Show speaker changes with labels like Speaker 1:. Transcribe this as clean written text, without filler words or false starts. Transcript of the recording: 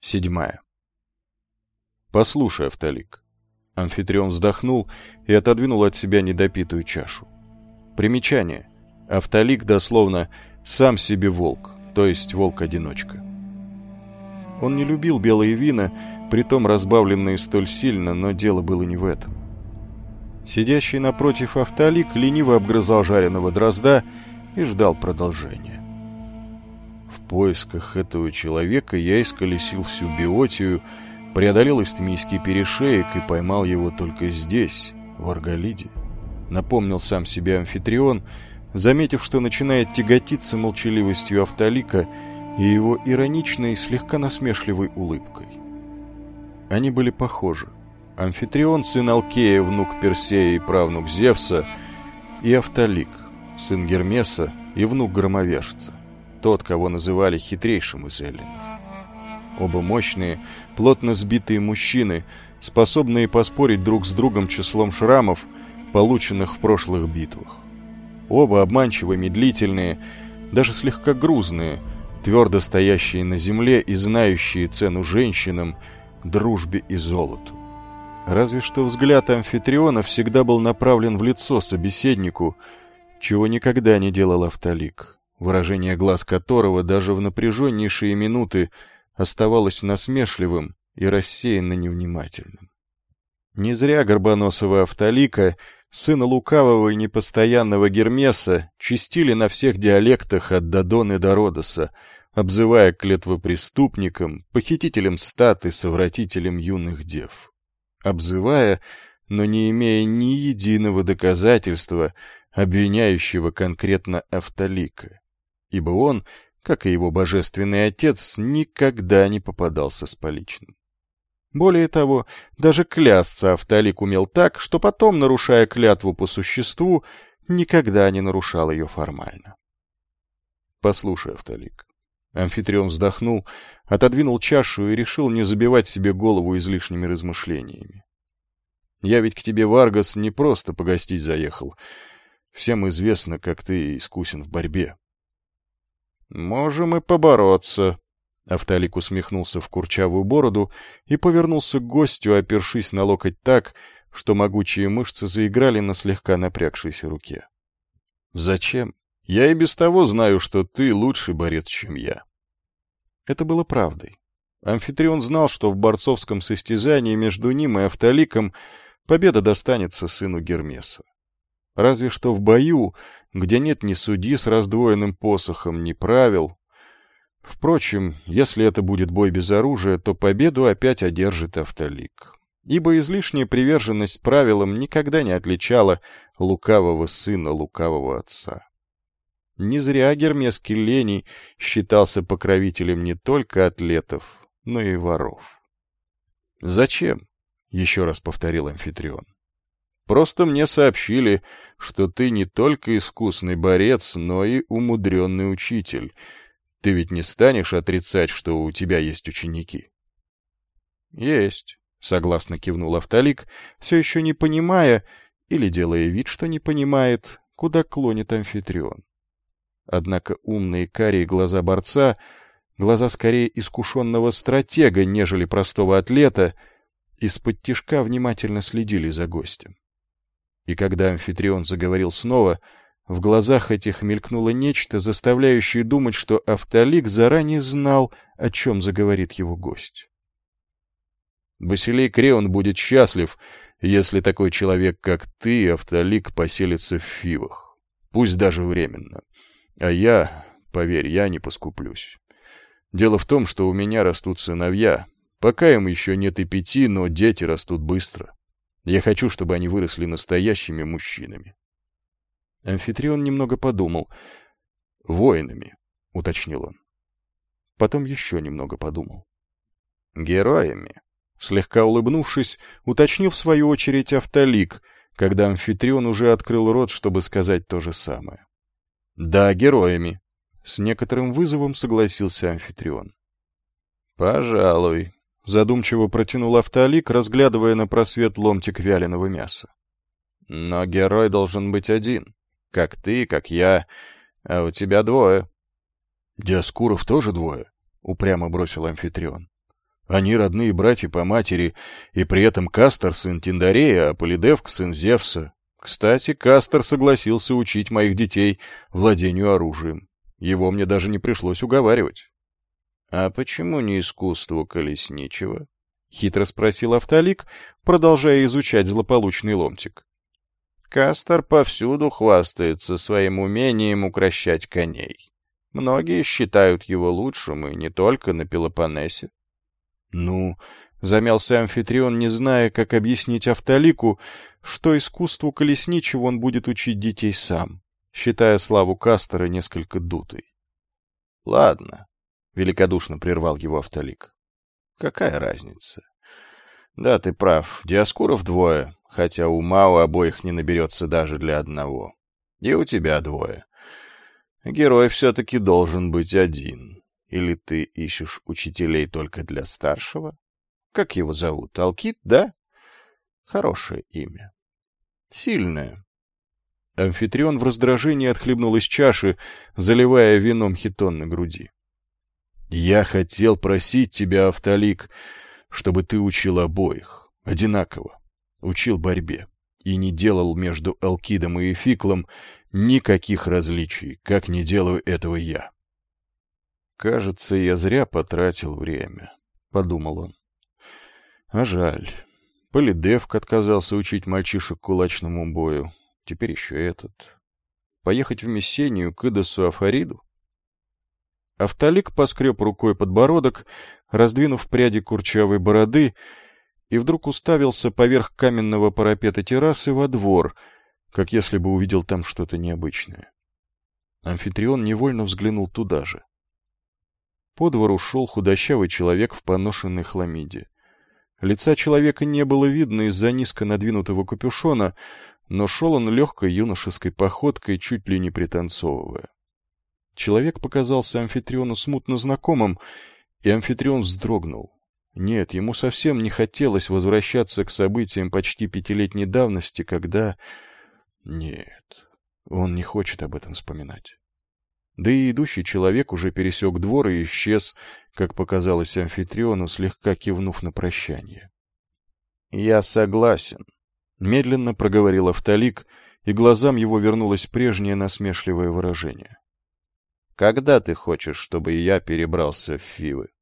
Speaker 1: 7. «Послушай, Автолик». Амфитрион вздохнул и отодвинул от себя недопитую чашу. Примечание. Автолик дословно «сам себе волк», то есть волк-одиночка. Он не любил белые вина, притом разбавленные столь сильно, но дело было не в этом. Сидящий напротив Автолик лениво обгрызал жареного дрозда и ждал продолжения. В поисках этого человека я исколесил всю Биотию, преодолел Истмийский перешеек и поймал его только здесь, в Арголиде. Напомнил сам себе Амфитрион, заметив, что начинает тяготиться молчаливостью Автолика и его ироничной, слегка насмешливой улыбкой. Они были похожи. Амфитрион, сын Алкея, внук Персея и правнук Зевса, и Автолик, сын Гермеса и внук Громовержца, тот, кого называли хитрейшим из эллинов. Оба мощные, плотно сбитые мужчины, способные поспорить друг с другом числом шрамов, полученных в прошлых битвах. Оба обманчиво медлительные, даже слегка грузные, твердо стоящие на земле и знающие цену женщинам, дружбе и золоту. Разве что взгляд Амфитриона всегда был направлен в лицо собеседнику, чего никогда не делал Автолик, выражение глаз которого даже в напряженнейшие минуты оставалось насмешливым и рассеянно невнимательным. Не зря горбоносого Автолика, сына лукавого и непостоянного Гермеса, чистили на всех диалектах от Додоны до Родоса, обзывая клетвопреступником, похитителем стат и совратителем юных дев. Обзывая, но не имея ни единого доказательства, обвиняющего конкретно Автолика, ибо он, как и его божественный отец, никогда не попадался с поличным. Более того, даже клясться Автолик умел так, что потом, нарушая клятву по существу, никогда не нарушал ее формально. «Послушай, Автолик». Амфитрион вздохнул, отодвинул чашу и решил не забивать себе голову излишними размышлениями. «Я ведь к тебе, Варгас, не просто погостить заехал. Всем известно, как ты искусен в борьбе». «Можем и побороться». Автолик усмехнулся в курчавую бороду и повернулся к гостю, опершись на локоть так, что могучие мышцы заиграли на слегка напрягшейся руке. «Зачем? Я и без того знаю, что ты лучший борец, чем я». Это было правдой. Амфитрион знал, что в борцовском состязании между ним и Автоликом победа достанется сыну Гермеса. Разве что в бою, где нет ни судьи с раздвоенным посохом, ни правил. Впрочем, если это будет бой без оружия, то победу опять одержит Автолик, ибо излишняя приверженность правилам никогда не отличала лукавого сына лукавого отца. Не зря гермесский Лений считался покровителем не только атлетов, но и воров. «Зачем?» — еще раз повторил Амфитрион. «Просто мне сообщили, что ты не только искусный борец, но и умудренный учитель. Ты ведь не станешь отрицать, что у тебя есть ученики?» «Есть», — согласно кивнул Автолик, все еще не понимая, или делая вид, что не понимает, куда клонит Амфитрион. Однако умные карие глаза борца, глаза скорее искушенного стратега, нежели простого атлета, из-под-тишка внимательно следили за гостем. И когда Амфитрион заговорил снова, в глазах этих мелькнуло нечто, заставляющее думать, что Автолик заранее знал, о чем заговорит его гость. «Басилей Креон будет счастлив, если такой человек, как ты, Автолик, поселится в Фивах, пусть даже временно. А я, поверь, я не поскуплюсь. Дело в том, что у меня растут сыновья. Пока им еще нет и 5, но дети растут быстро. Я хочу, чтобы они выросли настоящими мужчинами». Амфитрион немного подумал. «Воинами», — уточнил он. Потом еще немного подумал. «Героями», — слегка улыбнувшись, уточнил в свою очередь Автолик, когда Амфитрион уже открыл рот, чтобы сказать то же самое. «Да, героями», — с некоторым вызовом согласился Амфитрион. «Пожалуй», — задумчиво протянул Автолик, разглядывая на просвет ломтик вяленого мяса. «Но герой должен быть один, как ты, как я, а у тебя 2». «Диаскуров тоже 2», — упрямо бросил Амфитрион. Они родные братья по матери, и при этом Кастор — сын Тиндарея, а Полидевк — сын Зевса. Кстати, Кастор согласился учить моих детей владению оружием. Его мне даже не пришлось уговаривать. — А почему не искусству колесничего? — хитро спросил Автолик, продолжая изучать злополучный ломтик. — Кастор повсюду хвастается своим умением укрощать коней. Многие считают его лучшим, и не только на Пелопоннесе. Ну, замялся Амфитрион, не зная, как объяснить Автолику, что искусству колесничего он будет учить детей сам, считая славу Кастора несколько дутой. — Ладно, — великодушно прервал его Автолик. — Какая разница? Да, ты прав, Диоскуров двое, хотя ума у обоих не наберется даже для одного. И у тебя двое. Герой все-таки должен быть один. Или ты ищешь учителей только для старшего? Как его зовут? Алкид, да? Хорошее имя. Сильное. Амфитрион в раздражении отхлебнул из чаши, заливая вином хитон на груди. Я хотел просить тебя, Автолик, чтобы ты учил обоих, одинаково, учил борьбе, и не делал между Алкидом и Эфиклом никаких различий, как не делаю этого я. «Кажется, я зря потратил время», — подумал он. «А жаль. Полидевк отказался учить мальчишек кулачному бою. Теперь еще этот. Поехать в Мессению к Идосу Афариду?» Автолик поскреб рукой подбородок, раздвинув пряди курчавой бороды, и вдруг уставился поверх каменного парапета террасы во двор, как если бы увидел там что-то необычное. Амфитрион невольно взглянул туда же. По двору шел худощавый человек в поношенной хламиде. Лица человека не было видно из-за низко надвинутого капюшона, но шел он легкой юношеской походкой, чуть ли не пританцовывая. Человек показался Амфитриону смутно знакомым, и Амфитрион вздрогнул. Нет, ему совсем не хотелось возвращаться к событиям почти 5-летней давности, когда... Нет, он не хочет об этом вспоминать. Да и идущий человек уже пересек двор и исчез, как показалось Амфитриону, слегка кивнув на прощание. — Я согласен, — медленно проговорил Автолик, и глазам его вернулось прежнее насмешливое выражение. — Когда ты хочешь, чтобы я перебрался в Фивы?